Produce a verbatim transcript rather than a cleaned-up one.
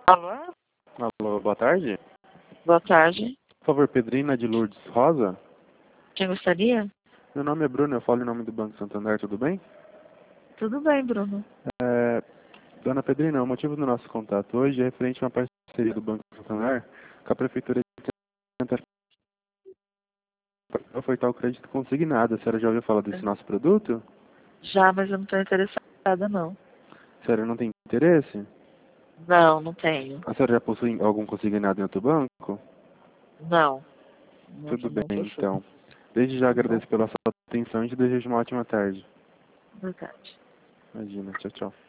Alô? Alô, boa tarde. Boa tarde. Por favor, Pedrina de Lourdes Rosa. Quem gostaria? Meu nome é Bruno, eu falo em nome do Banco Santander, tudo bem? Tudo bem, Bruno. É, dona Pedrina, o motivo do nosso contato hoje é referente a uma parceria do Banco Santander com a Prefeitura de Santa para ofertar o crédito consignado. A senhora já ouviu falar desse nosso produto? Já, mas eu não estou interessada, não. A senhora não tem interesse? Não, não tenho. A senhora já possui algum consignado em outro banco? Não. Não, Tudo não bem, possui. então. Desde já Tá bom. agradeço pela sua atenção e te desejo uma ótima tarde. Boa tarde. Imagina, tchau, tchau.